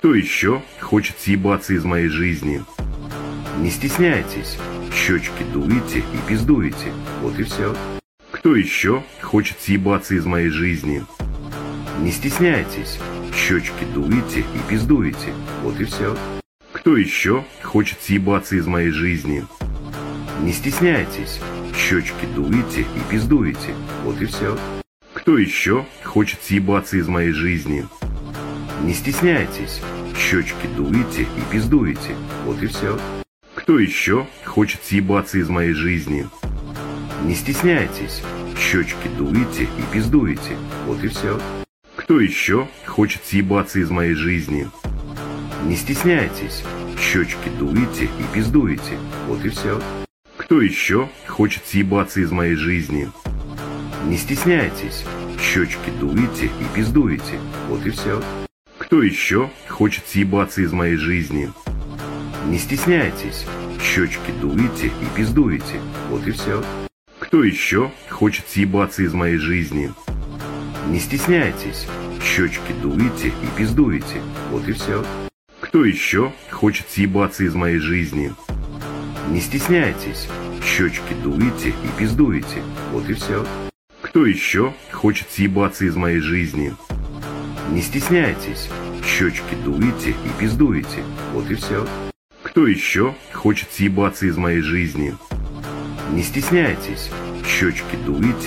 Кто еще хочет съебаться из моей жизни? Не стесняйтесь, щечки дуете и пиздуете, вот и все. Кто еще хочет съебаться из моей жизни? Не стесняйтесь, щечки дуете и пиздуете, вот и все. Кто еще хочет съебаться из моей жизни? Не стесняйтесь, щечки дуете и пиздуете, вот и все. Кто еще хочет съебаться из моей жизни? Не стесняйтесь, щечки дуете и пиздуете, вот и все. Кто еще хочет съебаться из моей жизни? Не стесняйтесь, щечки дуете и пиздуете, вот и все. Кто еще хочет съебаться из моей жизни? Не стесняйтесь, щечки дуете и пиздуете, вот и все. Кто еще хочет съебаться из моей жизни? Не стесняйтесь, щечки дуете и пиздуете, вот и все. Кто еще хочет съебаться из моей жизни? Не стесняйтесь, щечки дуете и пиздуете, вот и все. Кто еще хочет съебаться из моей жизни? Не стесняйтесь, щечки дуете и пиздуете, вот и все. Кто еще хочет съебаться из моей жизни? Не стесняйтесь, щечки дуете и пиздуете, вот и все. Кто еще хочет съебаться из моей жизни? Не стесняйтесь, щечки дуете и пиздуете, вот и все. Кто еще хочет съебаться из моей жизни? Не стесняйтесь, щечки дуете